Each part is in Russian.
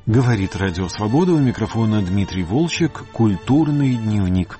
Говорит Радио Свобода, у микрофона Дмитрий Волчек, «Культурный дневник».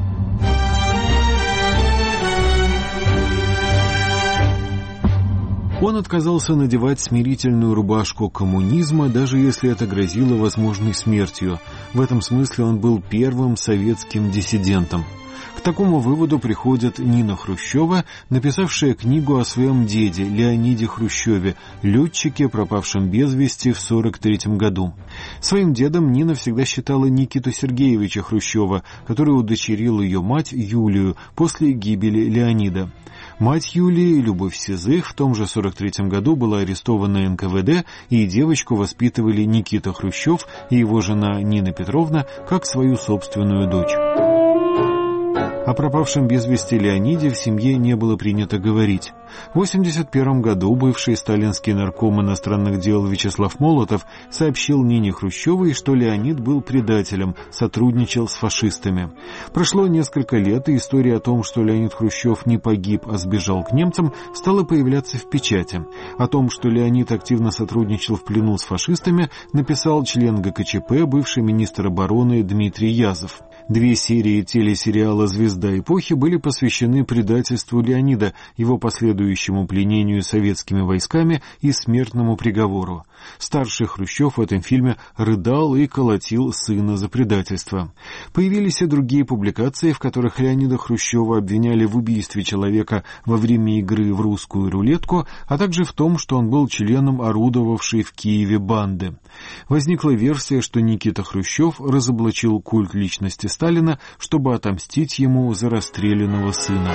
Он отказался надевать смирительную рубашку коммунизма, даже если это грозило возможной смертью. В этом смысле он был первым советским диссидентом. К такому выводу приходит Нина Хрущева, написавшая книгу о своем деде Леониде Хрущеве, летчике, пропавшем без вести в 1943 году. Своим дедом Нина всегда считала Никиту Сергеевича Хрущева, который удочерил ее мать Юлию после гибели Леонида. Мать Юлии, Любовь Сизых, в том же 1943 году была арестована НКВД, и девочку воспитывали Никита Хрущев и его жена Нина Петровна как свою собственную дочь. О пропавшем без вести Леониде в семье не было принято говорить. В 1981 году бывший сталинский нарком иностранных дел Вячеслав Молотов сообщил Нине Хрущевой, что Леонид был предателем, сотрудничал с фашистами. Прошло несколько лет, и история о том, что Леонид Хрущев не погиб, а сбежал к немцам, стала появляться в печати. О том, что Леонид активно сотрудничал в плену с фашистами, написал член ГКЧП, бывший министр обороны Дмитрий Язов. 2 серии телесериала «Звезда эпохи» были посвящены предательству Леонида, его последующему пленению советскими войсками и смертному приговору. Старший Хрущев в этом фильме рыдал и колотил сына за предательство. Появились и другие публикации, в которых Леонида Хрущева обвиняли в убийстве человека во время игры в русскую рулетку, а также в том, что он был членом орудовавшей в Киеве банды. Возникла версия, что Никита Хрущев разоблачил культ личности Сталина, чтобы отомстить ему за расстрелянного сына.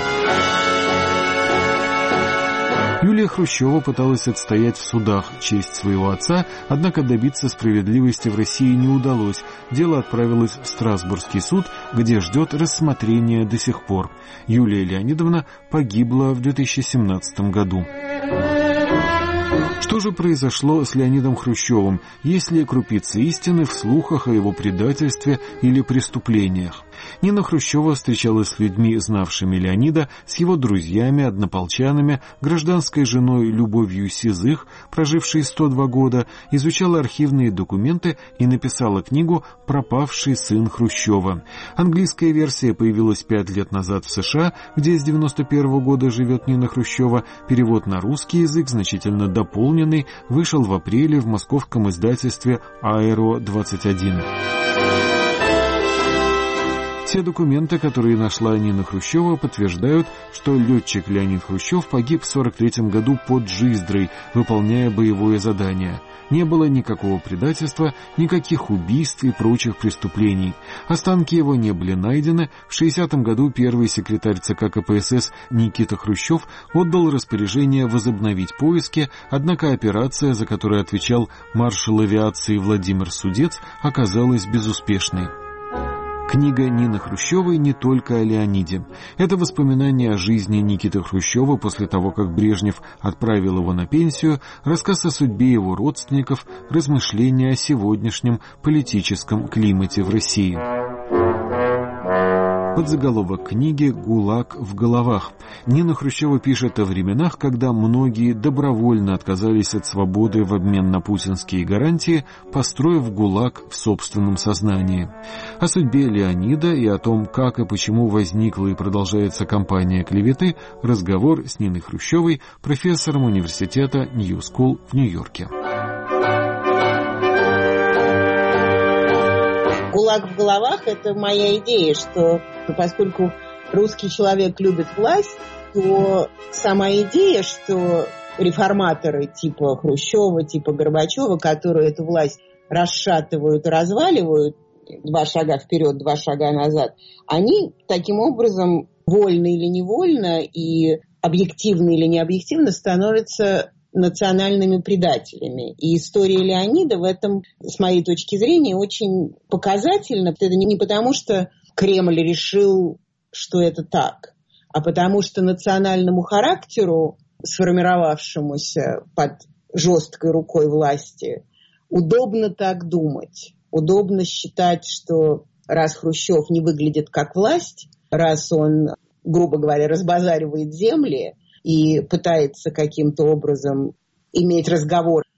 Юлия Хрущева пыталась отстоять в судах честь своего отца, однако добиться справедливости в России не удалось. Дело отправилось в Страсбургский суд, где ждет рассмотрения до сих пор. Юлия Леонидовна погибла в 2017 году. Что же произошло с Леонидом Хрущевым? Есть ли крупицы истины в слухах о его предательстве или преступлениях? Нина Хрущева встречалась с людьми, знавшими Леонида, с его друзьями, однополчанами, гражданской женой Любовью Сизых, прожившей 102 года, изучала архивные документы и написала книгу «Пропавший сын Хрущева». Английская версия появилась 5 лет назад в США, где с 1991 года живет Нина Хрущева. Перевод на русский язык, значительно дополненный, вышел в апреле в московском издательстве «Аэро-21». Все документы, которые нашла Нина Хрущева, подтверждают, что летчик Леонид Хрущев погиб в 1943 году под Жиздрой, выполняя боевое задание. Не было никакого предательства, никаких убийств и прочих преступлений. Останки его не были найдены. В 1960 году первый секретарь ЦК КПСС Никита Хрущев отдал распоряжение возобновить поиски, однако операция, за которую отвечал маршал авиации Владимир Судец, оказалась безуспешной. Книга Нины Хрущевой не только о Леониде. Это воспоминания о жизни Никиты Хрущева после того, как Брежнев отправил его на пенсию, рассказ о судьбе его родственников, размышления о сегодняшнем политическом климате в России. Подзаголовок книги «ГУЛАГ в головах». Нина Хрущева пишет о временах, когда многие добровольно отказались от свободы в обмен на путинские гарантии, построив ГУЛАГ в собственном сознании. О судьбе Леонида и о том, как и почему возникла и продолжается кампания клеветы, разговор с Ниной Хрущевой, профессором университета Нью-Скул в Нью-Йорке. «ГУЛАГ в головах» — это моя идея, что поскольку русский человек любит власть, то сама идея, что реформаторы типа Хрущева, типа Горбачева, которые эту власть расшатывают и разваливают, 2 шага вперед, 2 шага назад, они таким образом, вольно или невольно, и объективно или необъективно, становятся национальными предателями. И история Леонида в этом, с моей точки зрения, очень показательна. Это не потому, что Кремль решил, что это так, а потому что национальному характеру, сформировавшемуся под жесткой рукой власти, удобно так думать. Удобно считать, что раз Хрущев не выглядит как власть, раз он, грубо говоря, разбазаривает земли и пытается каким-то образом иметь разговор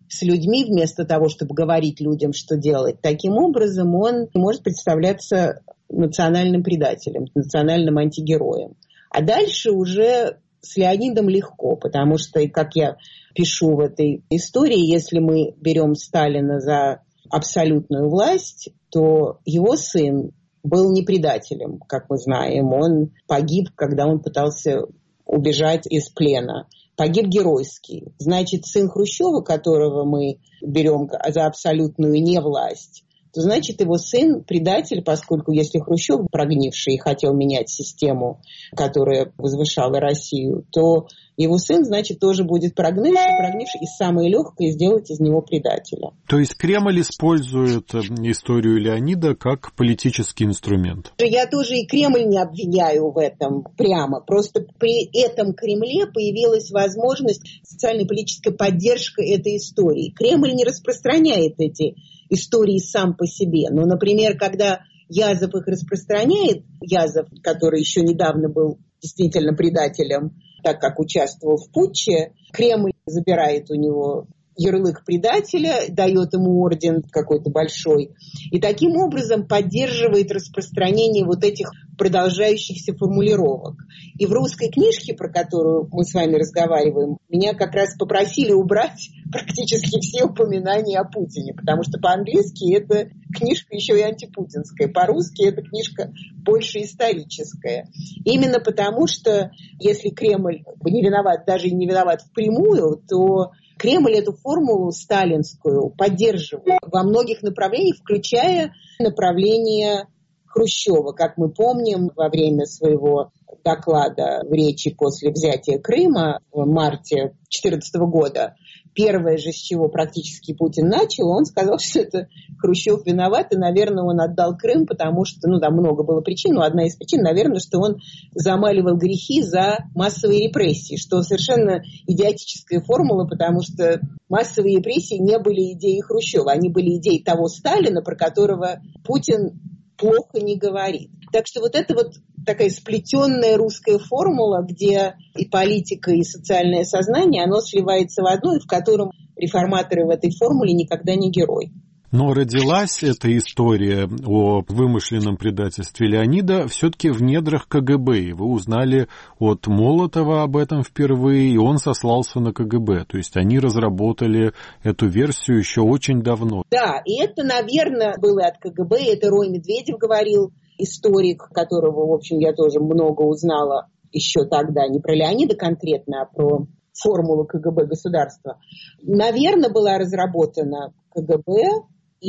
с людьми вместо того, чтобы говорить людям, что делать. Таким образом, он может представляться национальным предателем, национальным антигероем. А дальше уже с Леонидом легко, потому что, как я пишу в этой истории, если мы берем Сталина за абсолютную власть, то его сын был не предателем, как мы знаем. Он погиб, когда он пытался убежать из плена. Погиб геройски. Значит, сын Хрущева, которого мы берем за абсолютную невласть, то значит, его сын предатель, поскольку если Хрущев прогнивший и хотел менять систему, которая возвышала Россию, то его сын, значит, тоже будет прогнивший, и самое легкое сделать из него предателя. То есть Кремль использует историю Леонида как политический инструмент? Я тоже и Кремль не обвиняю в этом прямо. Просто при этом Кремле появилась возможность социально-политической поддержки этой истории. Кремль не распространяет эти истории сам по себе. Но, например, когда Язов их распространяет, Язов, который еще недавно был действительно предателем, так как участвовал в путче, Кремль забирает у него ярлык предателя, дает ему орден какой-то большой, и таким образом поддерживает распространение вот этих продолжающихся формулировок. И в русской книжке, про которую мы с вами разговариваем, меня как раз попросили убрать практически все упоминания о Путине, потому что по-английски эта книжка еще и антипутинская, по-русски эта книжка больше историческая. Именно потому, что если Кремль не виноват, даже и не виноват впрямую, то Кремль эту формулу сталинскую поддерживает во многих направлениях, включая направление Хрущева. Как мы помним, во время своего доклада в речи после взятия Крыма в марте 2014 года, первое же, с чего практически Путин начал, он сказал, что это Хрущев виноват, и, наверное, он отдал Крым, потому что, там много было причин, но одна из причин, наверное, что он замаливал грехи за массовые репрессии, что совершенно идиотическая формула, потому что массовые репрессии не были идеей Хрущева, они были идеей того Сталина, про которого Путин плохо не говорит. Так что вот это вот такая сплетенная русская формула, где и политика, и социальное сознание, оно сливается в одно, и в котором реформаторы в этой формуле никогда не герой. Но родилась эта история о вымышленном предательстве Леонида все-таки в недрах КГБ. И вы узнали от Молотова об этом впервые, и он сослался на КГБ. То есть они разработали эту версию еще очень давно. Да, и это, наверное, было от КГБ. Это Рой Медведев говорил, историк, которого, в общем, я тоже много узнала еще тогда. Не про Леонида конкретно, а про формулу КГБ государства. Наверное, была разработана КГБ,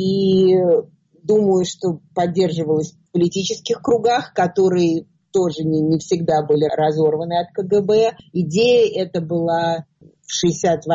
и думаю, что поддерживалась в политических кругах, которые тоже не всегда были разорваны от КГБ. Идея эта была в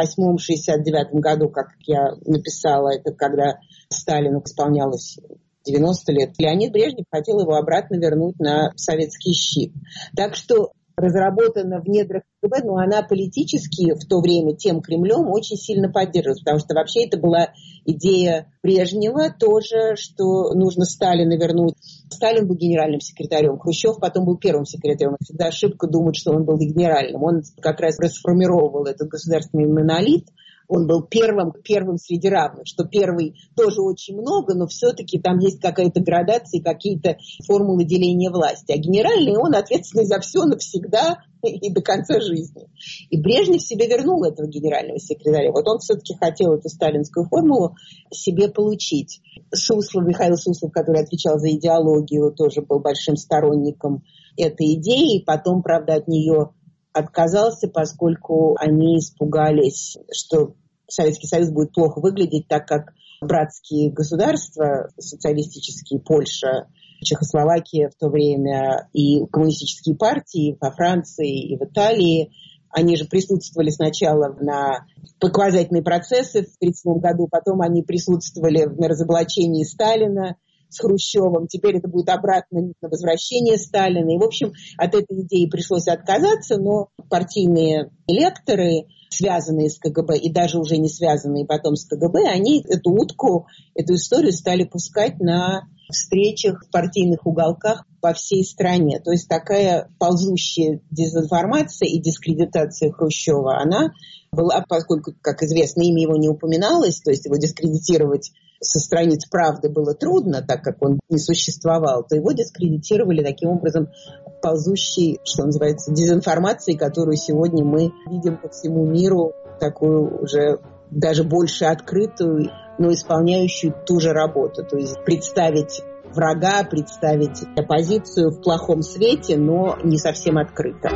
1968-1969 году, как я написала, это когда Сталину исполнялось 90 лет. Леонид Брежнев хотел его обратно вернуть на советский щит. Так что разработана в недрах КГБ, но она политически в то время тем Кремлем очень сильно поддерживалась, потому что вообще это была идея Брежнева тоже, что нужно Сталина вернуть. Сталин был генеральным секретарем, Хрущев потом был первым секретарем. Всегда ошибка думать, что он был генеральным. Он как раз расформировал этот государственный монолит. Он был первым среди равных, что первый тоже очень много, но все-таки там есть какая-то градация, какие-то формулы деления власти. А генеральный, он ответственный за все навсегда и до конца жизни. И Брежнев себе вернул этого генерального секретаря. Вот он все-таки хотел эту сталинскую формулу себе получить. Михаил Суслов, который отвечал за идеологию, тоже был большим сторонником этой идеи, и потом, правда, от нее отказался, поскольку они испугались, что Советский Союз будет плохо выглядеть, так как братские государства, социалистические, Польша, Чехословакия в то время и коммунистические партии во Франции и в Италии, они же присутствовали сначала на показательные процессы в 1937 году, потом они присутствовали на разоблачении Сталина с Хрущевым, теперь это будет обратно на возвращение Сталина. И, в общем, от этой идеи пришлось отказаться, но партийные лекторы, связанные с КГБ и даже уже не связанные потом с КГБ, они эту утку, эту историю стали пускать на встречах в партийных уголках по всей стране. То есть такая ползущая дезинформация и дискредитация Хрущева, она была, поскольку, как известно, имя его не упоминалось, то есть его дискредитировать со страниц «Правды» было трудно, так как он не существовал, то его дискредитировали таким образом ползущей, что называется, дезинформацией, которую сегодня мы видим по всему миру, такую уже даже больше открытую, но исполняющую ту же работу. То есть представить врага, представить оппозицию в плохом свете, но не совсем открыто.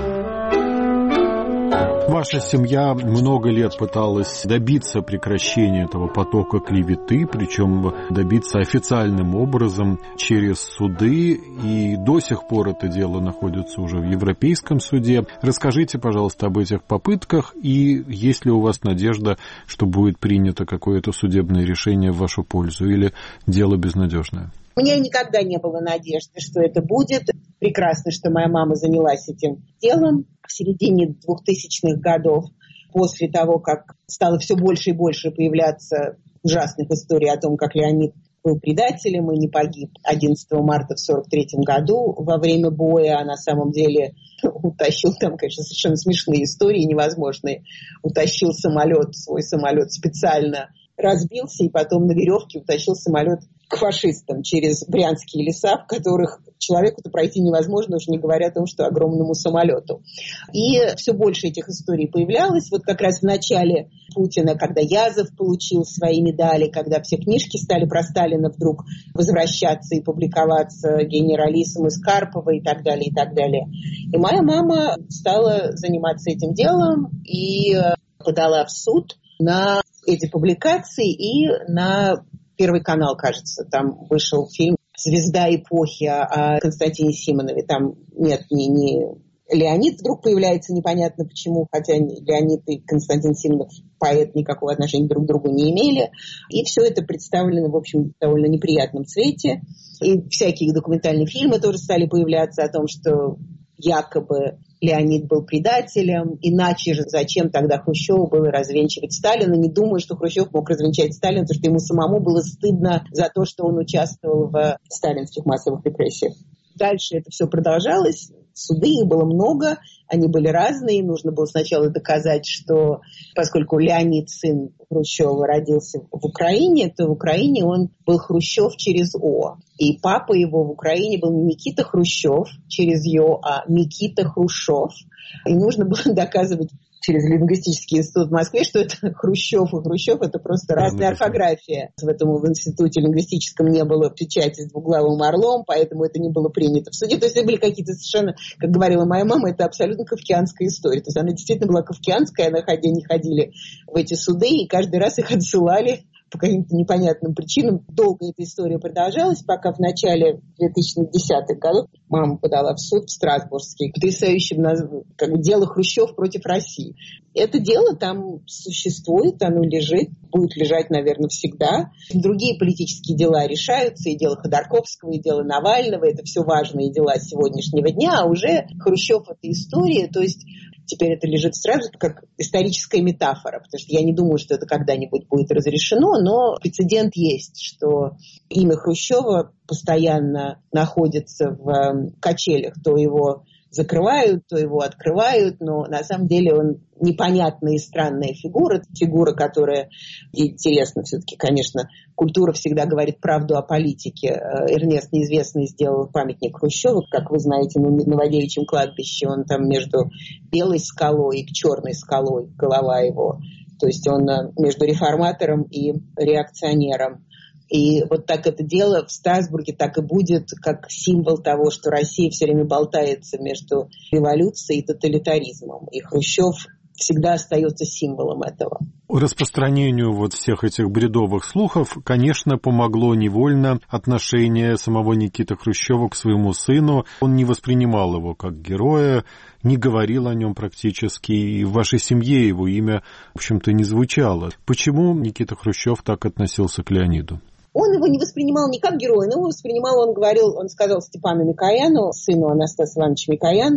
Ваша семья много лет пыталась добиться прекращения этого потока клеветы, причем добиться официальным образом через суды, и до сих пор это дело находится уже в Европейском суде. Расскажите, пожалуйста, об этих попытках, и есть ли у вас надежда, что будет принято какое-то судебное решение в вашу пользу, или дело безнадежное? У меня никогда не было надежды, что это будет. Прекрасно, что моя мама занялась этим делом в середине 2000-х годов, после того, как стало все больше и больше появляться ужасных историй о том, как Леонид был предателем и не погиб 11 марта в 1943 году во время боя, а на самом деле утащил, там, конечно, совершенно смешные истории, невозможные, утащил свой самолет специально, разбился и потом на веревке утащил самолет к фашистам через брянские леса, в которых человеку-то пройти невозможно, уж не говоря о том, что огромному самолету. И все больше этих историй появлялось. Вот как раз в начале Путина, когда Язов получил свои медали, когда все книжки стали про Сталина вдруг возвращаться и публиковаться, генералиссимус из Карпова и так далее, и так далее. И моя мама стала заниматься этим делом и подала в суд на эти публикации и на Первый канал, кажется. Там вышел фильм «Звезда эпохи» о Константине Симонове. Там нет, не Леонид вдруг появляется, непонятно почему, хотя Леонид и Константин Симонов, поэт, никакого отношения друг к другу не имели. И все это представлено, в общем, в довольно неприятном цвете. И всякие документальные фильмы тоже стали появляться о том, что якобы Леонид был предателем, иначе же зачем тогда Хрущеву было развенчивать Сталина? Не думаю, что Хрущев мог развенчать Сталина, потому что ему самому было стыдно за то, что он участвовал в сталинских массовых репрессиях. Дальше это все продолжалось. Суды, их было много, они были разные. Нужно было сначала доказать, что поскольку Леонид, сын Хрущева, родился в Украине, то в Украине он был Хрущев через О. И папа его в Украине был не Никита Хрущев через Ё, а Никита Хрущев. И нужно было доказывать через лингвистический институт в Москве, что это Хрущев и Хрущев, это просто разная орфография. В институте лингвистическом не было печати с двуглавым орлом, поэтому это не было принято в суде. То есть это были какие-то совершенно, как говорила моя мама, это абсолютно кавказская история. То есть она действительно была кавказская, они ходили в эти суды, и каждый раз их отсылали по каким-то непонятным причинам. Долго эта история продолжалась, пока в начале 2010-х годов мама подала в суд в Страсбургский, потрясающим как дело Хрущев против России. Это дело там существует, оно лежит, будет лежать, наверное, всегда. Другие политические дела решаются, и дело Ходорковского, и дело Навального, это все важные дела сегодняшнего дня, а уже Хрущев — это история, то есть теперь это лежит сразу как историческая метафора, потому что я не думаю, что это когда-нибудь будет разрешено, но прецедент есть, что имя Хрущева постоянно находится в качелях, то его закрывают, то его открывают, но на самом деле он непонятная и странная фигура, которая интересна все-таки, конечно, культура всегда говорит правду о политике. Эрнест Неизвестный сделал памятник Хрущеву, как вы знаете, на Новодевичьем кладбище, он там между белой скалой и черной скалой, голова его, то есть он между реформатором и реакционером. И вот так это дело в Страсбурге так и будет, как символ того, что Россия все время болтается между революцией и тоталитаризмом. И Хрущев всегда остается символом этого. Распространению вот всех этих бредовых слухов, конечно, помогло невольно отношение самого Никиты Хрущева к своему сыну. Он не воспринимал его как героя, не говорил о нем практически, и в вашей семье его имя, в общем-то, не звучало. Почему Никита Хрущев так относился к Леониду? Он его не воспринимал не как героя, но его воспринимал, он сказал Степану Микояну, сыну Анастаса Ивановича Микояна,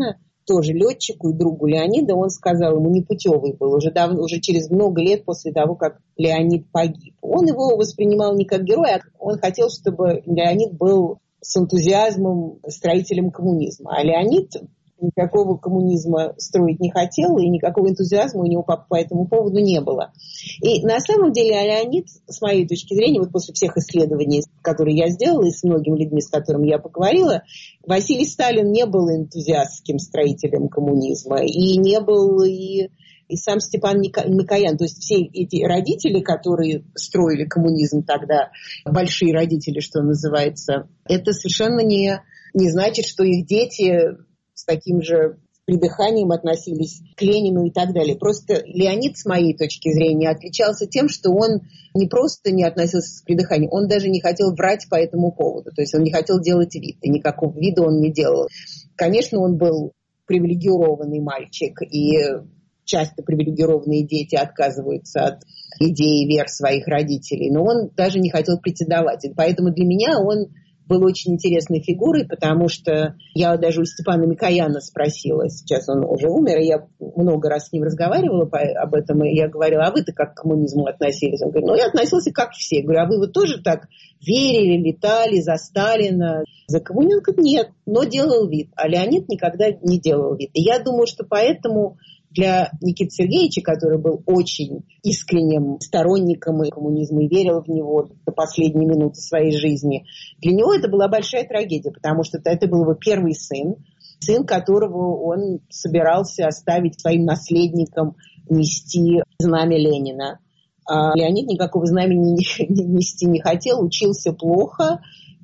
тоже летчику и другу Леонида, он сказал, ему непутевый был, уже через много лет после того, как Леонид погиб. Он его воспринимал не как героя, а он хотел, чтобы Леонид был с энтузиазмом строителем коммунизма. А Леонид никакого коммунизма строить не хотел, и никакого энтузиазма у него по этому поводу не было. И на самом деле Леонид, с моей точки зрения, вот после всех исследований, которые я сделала, и с многими людьми, с которыми я поговорила, Василий Сталин не был энтузиастским строителем коммунизма, и не был и сам Степан Микоян. То есть все эти родители, которые строили коммунизм тогда, большие родители, что называется, это совершенно не значит, что их дети с таким же придыханием относились к Ленину и так далее. Просто Леонид, с моей точки зрения, отличался тем, что он не просто не относился с придыханием, он даже не хотел врать по этому поводу. То есть он не хотел делать вид, и никакого вида он не делал. Конечно, он был привилегированный мальчик, и часто привилегированные дети отказываются от идей и вер своих родителей, но он даже не хотел претендовать. И поэтому для меня он был очень интересной фигурой, потому что я даже у Степана Микояна спросила, сейчас он уже умер, и я много раз с ним разговаривала об этом, и я говорила, а вы-то как к коммунизму относились? Он говорит, я относился как все. Я говорю, а вы вот тоже так верили, летали за Сталина, за коммунизм? Он говорит, нет, но делал вид. А Леонид никогда не делал вид. И я думаю, что поэтому для Никиты Сергеевича, который был очень искренним сторонником коммунизма и верил в него до последней минуты своей жизни, для него это была большая трагедия, потому что это был его первый сын, которого он собирался оставить своим наследником, нести знамя Ленина. А Леонид никакого знамени нести не хотел, учился плохо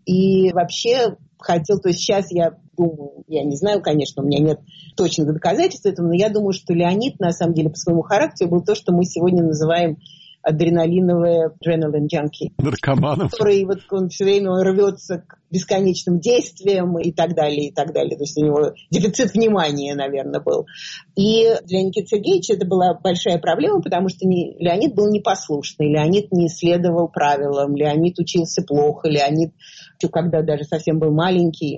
и вообще хотел, то есть сейчас я думаю, я не знаю, конечно, у меня нет точных доказательств этого, но я думаю, что Леонид, на самом деле, по своему характеру был то, что мы сегодня называем адреналиновые adrenaline junkie. Наркоманов. Который вот он все время рвется к бесконечным действиям и так далее, и так далее. То есть у него дефицит внимания, наверное, был. И для Никиты Сергеевича это была большая проблема, потому что Леонид был непослушный, Леонид не следовал правилам, Леонид учился плохо, Леонид, когда даже совсем был маленький,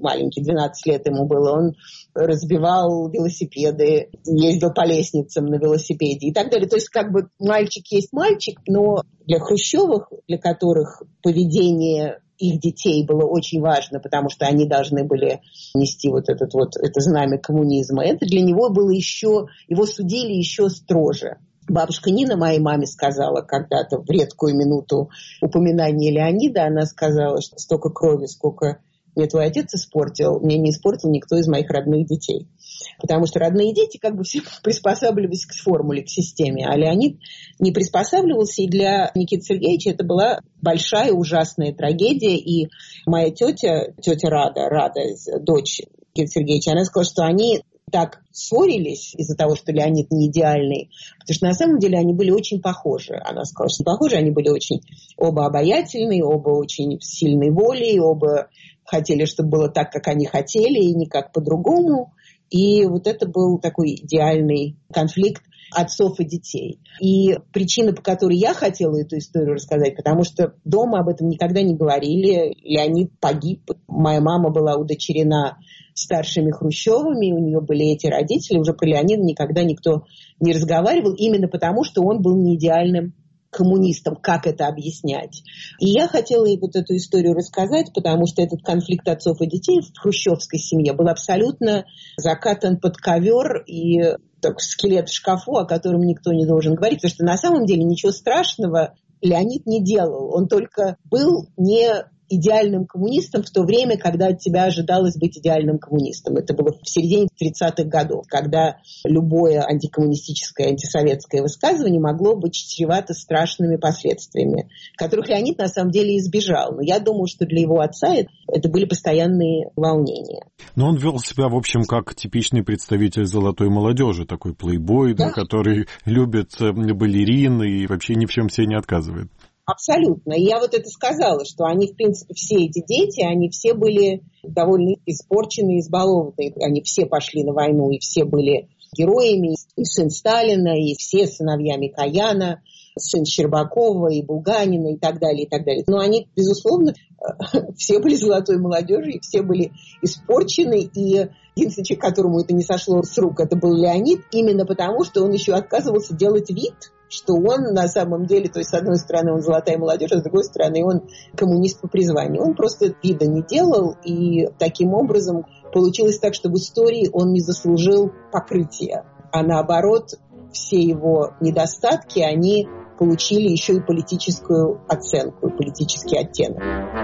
12 лет ему было, он разбивал велосипеды, ездил по лестницам на велосипеде и так далее. То есть как бы мальчик есть мальчик, но для Хрущевых, для которых поведение их детей было очень важно, потому что они должны были нести это знамя коммунизма, это для него было еще, его судили еще строже. Бабушка Нина моей маме сказала когда-то в редкую минуту упоминания Леонида, она сказала, что столько крови, сколько мне твой отец испортил, мне не испортил никто из моих родных детей. Потому что родные дети как бы все приспосабливались к формуле, к системе, а Леонид не приспосабливался, и для Никиты Сергеевича это была большая ужасная трагедия. И моя тетя Рада, дочь Никиты Сергеевича, она сказала, что они так ссорились из-за того, что Леонид не идеальный, потому что на самом деле они были очень похожи. Она сказала, что похожи, они были очень оба обаятельные, оба очень сильной волей, оба хотели, чтобы было так, как они хотели, и никак по-другому. И вот это был такой идеальный конфликт отцов и детей. И причина, по которой я хотела эту историю рассказать, потому что дома об этом никогда не говорили. Леонид погиб. Моя мама была удочерена старшими Хрущевыми, у нее были эти родители. Уже про Леонида никогда никто не разговаривал, именно потому, что он был не идеальным коммунистам, как это объяснять. И я хотела ей вот эту историю рассказать, потому что этот конфликт отцов и детей в хрущевской семье был абсолютно закатан под ковер и так, скелет в шкафу, о котором никто не должен говорить, потому что на самом деле ничего страшного Леонид не делал. Он только был не идеальным коммунистом в то время, когда от тебя ожидалось быть идеальным коммунистом. Это было в середине 30-х годов, когда любое антикоммунистическое, антисоветское высказывание могло быть чревато страшными последствиями, которых Леонид на самом деле избежал. Но я думаю, что для его отца это были постоянные волнения. Но он вел себя, в общем, как типичный представитель золотой молодежи, такой плейбой, да, который любит балерин и вообще ни в чем себе не отказывает. Абсолютно. И я вот это сказала, что они, в принципе, все эти дети, они все были довольно испорчены, избалованы. Они все пошли на войну, и все были героями. И сын Сталина, и все сыновья Микояна, сын Щербакова, и Булганина, и так далее, и так далее. Но они, безусловно, все были золотой молодежью, и все были испорчены. И Единственный человек, которому это не сошло с рук, это был Леонид, именно потому, что он еще отказывался делать вид, что он на самом деле, то есть с одной стороны он золотая молодежь, а с другой стороны он коммунист по призванию. Он просто вида не делал, и таким образом получилось так, что в истории он не заслужил покрытия, а наоборот, все его недостатки, они получили еще и политическую оценку, политический оттенок.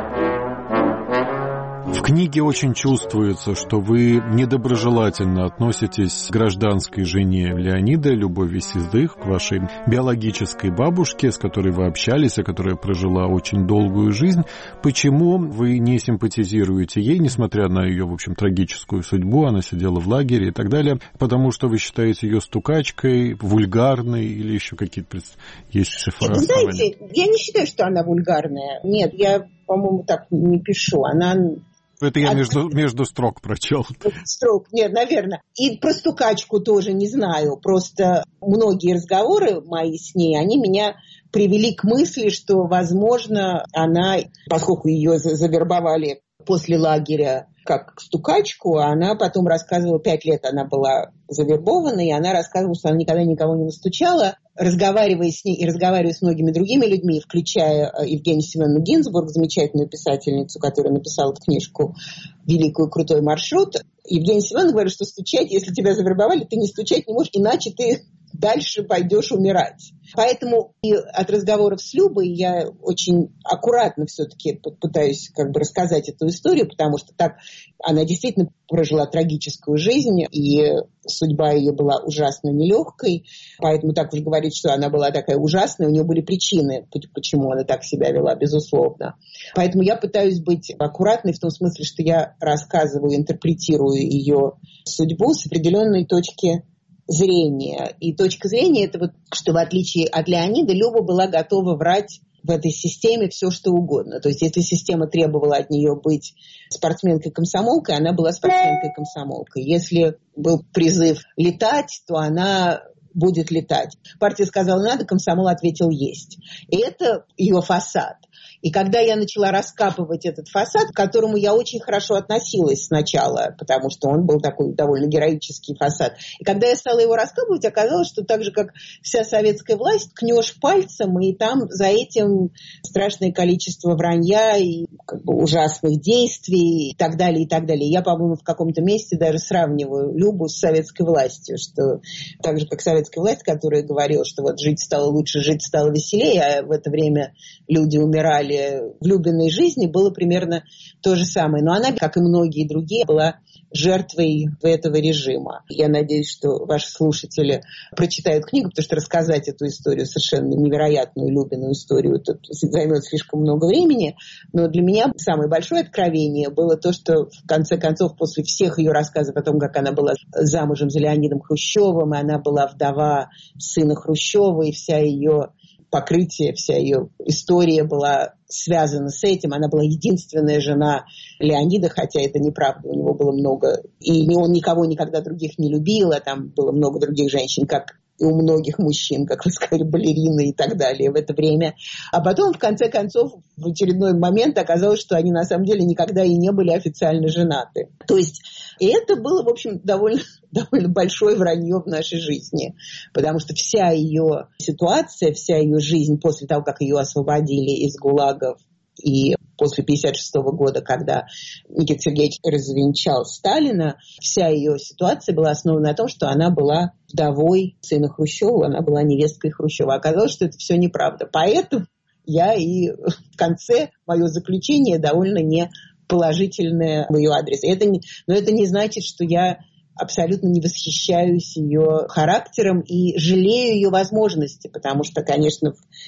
В книге очень чувствуется, что вы недоброжелательно относитесь к гражданской жене Леонида, Любови Сиздых, к вашей биологической бабушке, с которой вы общались, а которая прожила очень долгую жизнь. Почему вы не симпатизируете ей, несмотря на ее, в общем, трагическую судьбу, она сидела в лагере и так далее, потому что вы считаете ее стукачкой, вульгарной или еще какие-то есть цифры? Знаете, я не считаю, что она вульгарная. Нет, я, по-моему, так не пишу. Она... Это я между строк прочел. Строк, нет, наверное. И про стукачку тоже не знаю. Просто многие разговоры мои с ней, они меня привели к мысли, что, возможно, она, поскольку ее завербовали после лагеря как стукачку, она потом рассказывала, 5 лет она была завербована, и она рассказывала, что она никогда никого не настучала. Разговаривая с ней и разговаривая с многими другими людьми, включая Евгению Семеновну Гинзбург, замечательную писательницу, которая написала книжку «Великий крутой маршрут», Евгения Семеновна говорит, что стучать, если тебя завербовали, ты не стучать не можешь, иначе ты дальше пойдешь умирать. Поэтому и от разговоров с Любой я очень аккуратно все-таки пытаюсь рассказать эту историю, потому что так она действительно прожила трагическую жизнь, и судьба ее была ужасно нелегкой. Поэтому так уж говорить, что она была такая ужасная, у нее были причины, почему она так себя вела, безусловно. Поэтому я пытаюсь быть аккуратной в том смысле, что я рассказываю, интерпретирую ее судьбу с определенной точки зрения. И точка зрения это что в отличие от Леонида, Люба была готова врать в этой системе все, что угодно. То есть, если система требовала от нее быть спортсменкой-комсомолкой, она была спортсменкой-комсомолкой. Если был призыв летать, то она будет летать. Партия сказала «надо», комсомол ответил «есть». И это ее фасад. И когда я начала раскапывать этот фасад, к которому я очень хорошо относилась сначала, потому что он был такой довольно героический фасад, и когда я стала его раскапывать, оказалось, что так же, как вся советская власть, ткнешь пальцем, и там за этим страшное количество вранья и ужасных действий и так далее, и так далее. Я, по-моему, в каком-то месте даже сравниваю Любу с советской властью, что так же, как советская власть, которая говорила, что жить стало лучше, жить стало веселее, а в это время люди умирали в Любиной жизни, было примерно то же самое. Но она, как и многие другие, была жертвой этого режима. Я надеюсь, что ваши слушатели прочитают книгу, потому что рассказать эту историю, совершенно невероятную Любину историю, тут займет слишком много времени. Но для меня самое большое откровение было то, что в конце концов, после всех ее рассказов о том, как она была замужем за Леонидом Хрущевым, и она была вдова сына Хрущева, и вся ее покрытие, вся ее история была связана с этим. Она была единственная жена Леонида, хотя это неправда, у него было много. И он никого никогда других не любил, а там было много других женщин, как и у многих мужчин, как вы сказали, балерины и так далее в это время. А потом, в конце концов, в очередной момент оказалось, что они на самом деле никогда и не были официально женаты. То есть и это было, в общем, довольно большое вранье в нашей жизни. Потому что вся ее ситуация, вся ее жизнь после того, как ее освободили из ГУЛАГов, и после 1956 года, когда Никита Сергеевич развенчал Сталина, вся ее ситуация была основана на том, что она была вдовой сына Хрущева, она была невесткой Хрущева. Оказалось, что это все неправда. Поэтому я и в конце, мое заключение довольно неположительное в ее адрес. Но это не значит, что я абсолютно не восхищаюсь ее характером и жалею ее возможности, потому что, конечно,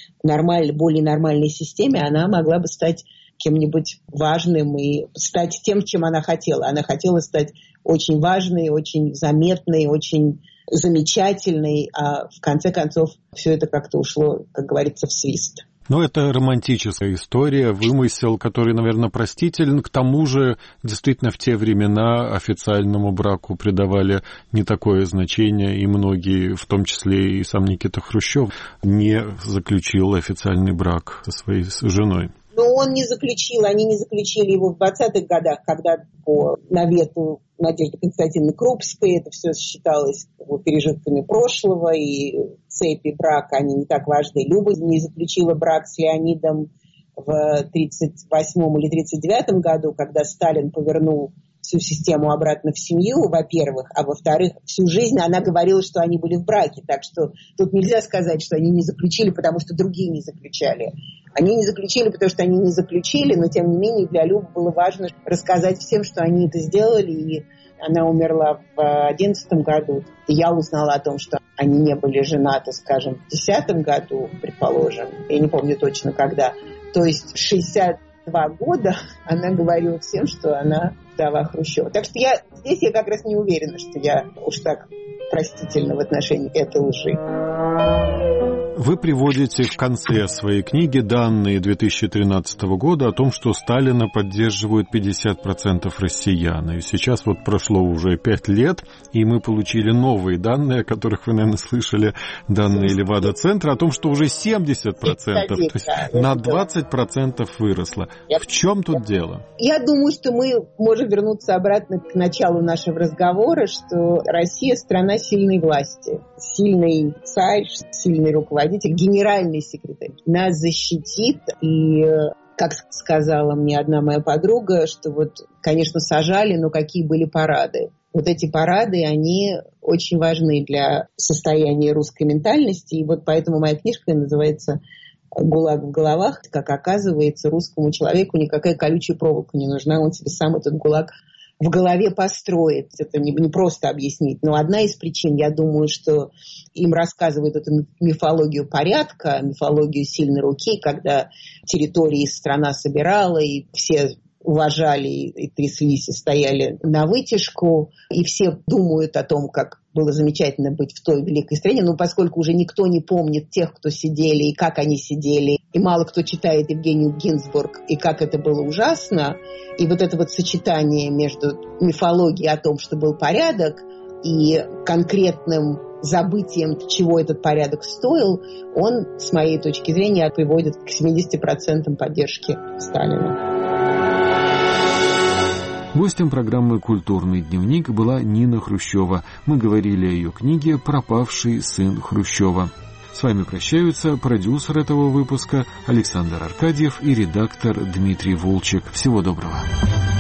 в более нормальной системе она могла бы стать кем-нибудь важным и стать тем, чем она хотела. Она хотела стать очень важной, очень заметной, очень замечательной, а в конце концов все это как-то ушло, как говорится, в свист. Ну, это романтическая история, вымысел, который, наверное, простителен. К тому же, действительно, в те времена официальному браку придавали не такое значение, и многие, в том числе и сам Никита Хрущев, не заключил официальный брак со своей женой. Но они не заключили его в 20-х годах, когда по навету Надежды Константиновны Крупской это все считалось пережитками прошлого, и цепи брака, они не так важны. Люба не заключила брак с Леонидом в 1938 или 1939 году, когда Сталин повернул всю систему обратно в семью, во-первых, а во-вторых, всю жизнь она говорила, что они были в браке, так что тут нельзя сказать, что они не заключили, потому что другие не заключали. Они не заключили, потому что они не заключили, но тем не менее для Любы было важно рассказать всем, что они это сделали, и она умерла в 2011 году. И я узнала о том, что они не были женаты, скажем, в 2010 году, предположим, я не помню точно когда. То есть 62 года она говорила всем, что она вдова Хрущева. Так что здесь я как раз не уверена, что я уж так простительна в отношении этой лжи. Вы приводите в конце своей книги данные 2013 года о том, что Сталина поддерживают 50% россиян. И сейчас вот прошло уже 5 лет, и мы получили новые данные, о которых вы, наверное, слышали, данные Левада-центра, о том, что уже 70%, то есть на 20% выросло. В чем тут дело? Я думаю, что мы можем вернуться обратно к началу нашего разговора, что Россия – страна сильной власти. Сильный царь, сильный руководитель, генеральный секретарь нас защитит. И, как сказала мне одна моя подруга, что конечно, сажали, но какие были парады. Эти парады, они очень важны для состояния русской ментальности. И поэтому моя книжка называется «ГУЛАГ в головах». Как оказывается, русскому человеку никакая колючая проволока не нужна. Он себе сам этот ГУЛАГ в голове построить. Это не просто объяснить. Но одна из причин, я думаю, что им рассказывают эту мифологию порядка, мифологию сильной руки, когда территории и страна собирала, и все уважали и тряслись, и стояли на вытяжку, и все думают о том, как было замечательно быть в той великой стране, но поскольку уже никто не помнит тех, кто сидели, и как они сидели, и мало кто читает Евгению Гинзбург, и как это было ужасно, и это сочетание между мифологией о том, что был порядок, и конкретным забытием, чего этот порядок стоил, он, с моей точки зрения, приводит к 70% поддержки Сталина. Гостем программы «Культурный дневник» была Нина Хрущева. Мы говорили о ее книге «Пропавший сын Хрущева». С вами прощаются продюсер этого выпуска Александр Аркадьев и редактор Дмитрий Волчек. Всего доброго.